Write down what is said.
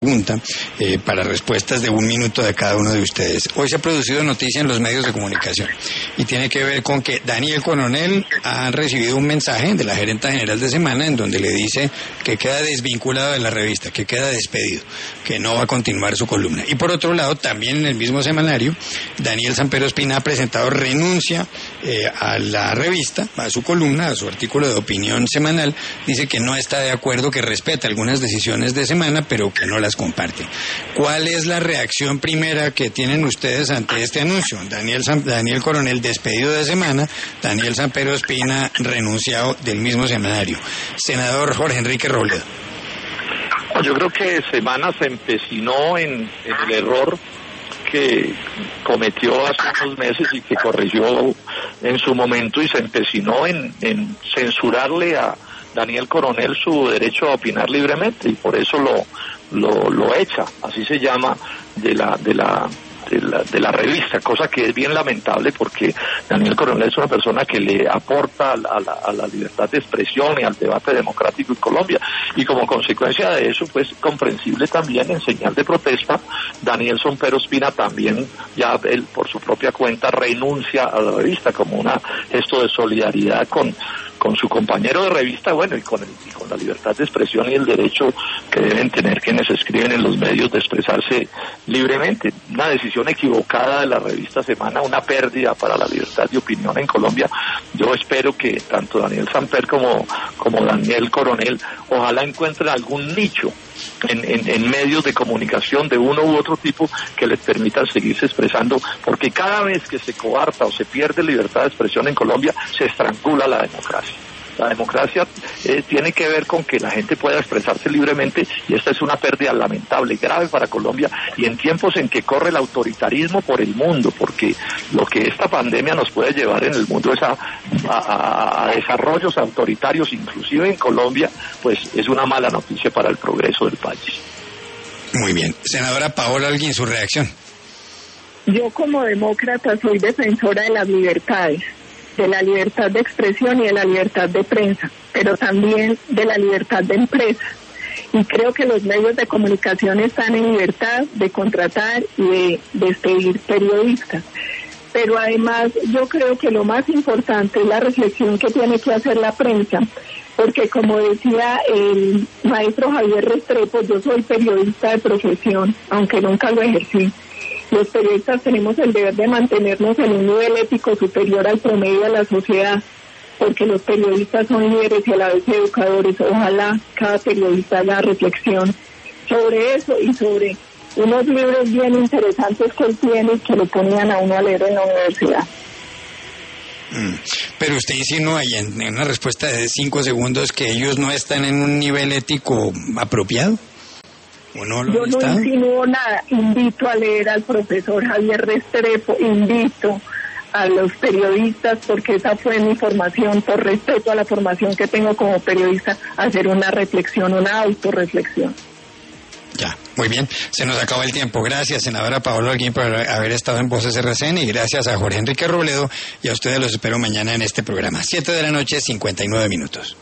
pregunta para respuestas de 1 minuto de cada uno de ustedes. Hoy se ha producido noticia en los medios de comunicación y tiene que ver con que Daniel Coronel ha recibido un mensaje de la gerenta general de Semana en donde le dice que queda desvinculado de la revista, que queda despedido, que no va a continuar su columna. Y por otro lado, también en el mismo semanario, Daniel Sampero Espina ha presentado renuncia a la revista, a su columna, a su artículo de opinión semanal. Dice que no está de acuerdo, que respeta algunas decisiones de Semana, pero que no las comparte. ¿Cuál es la reacción primera que tienen ustedes ante este anuncio? Daniel Coronel despedido de Semana, Daniel Sampero Espina renunciado del mismo semanario. Senador Jorge Enrique Robledo. Yo creo que Semana se empecinó en el error que cometió hace unos meses y que corrigió en su momento, y se empecinó en censurarle a Daniel Coronel su derecho a opinar libremente, y por eso lo echa, así se llama, de la revista, cosa que es bien lamentable porque Daniel Coronel es una persona que le aporta a la libertad de expresión y al debate democrático en Colombia, y como consecuencia de eso, pues comprensible también, en señal de protesta, Daniel Sampero Espina también, ya él por su propia cuenta, renuncia a la revista como un gesto de solidaridad con su compañero de revista, bueno, y con la libertad de expresión y el derecho que deben tener quienes escriben en los medios de expresarse libremente. Una decisión equivocada de la revista Semana, una pérdida para la libertad de opinión en Colombia. Yo espero que tanto Daniel Samper como Daniel Coronel ojalá encuentren algún nicho en medios de comunicación de uno u otro tipo que les permitan seguirse expresando, porque cada vez que se coarta o se pierde libertad de expresión en Colombia, se estrangula la democracia. La democracia tiene que ver con que la gente pueda expresarse libremente, y esta es una pérdida lamentable, grave para Colombia, y en tiempos en que corre el autoritarismo por el mundo, porque lo que esta pandemia nos puede llevar en el mundo es a desarrollos autoritarios, inclusive en Colombia, pues es una mala noticia para el progreso del país. Muy bien. Senadora Paola Holguín, su reacción. Yo como demócrata soy defensora de las libertades, de la libertad de expresión y de la libertad de prensa, pero también de la libertad de empresa. Y creo que los medios de comunicación están en libertad de contratar y de despedir periodistas. Pero además yo creo que lo más importante es la reflexión que tiene que hacer la prensa, porque como decía el maestro Javier Restrepo, yo soy periodista de profesión, aunque nunca lo ejercí. Los periodistas tenemos el deber de mantenernos en un nivel ético superior al promedio de la sociedad, porque los periodistas son líderes y a la vez educadores. Ojalá cada periodista haga reflexión sobre eso y sobre unos libros bien interesantes que él tiene y que lo ponían a uno a leer en la universidad. Pero usted insinuó ahí en una respuesta de 5 segundos que ellos no están en un nivel ético apropiado. Yo no insinúo nada, invito a leer al profesor Javier Restrepo, invito a los periodistas, porque esa fue mi formación, por respeto a la formación que tengo como periodista, a hacer una reflexión, una autorreflexión. Ya, muy bien, se nos acaba el tiempo. Gracias, senadora Paola Holguín, por haber estado en Voces RCN, y gracias a Jorge Enrique Robledo, y a ustedes los espero mañana en este programa. 7 de la noche, 59 minutos.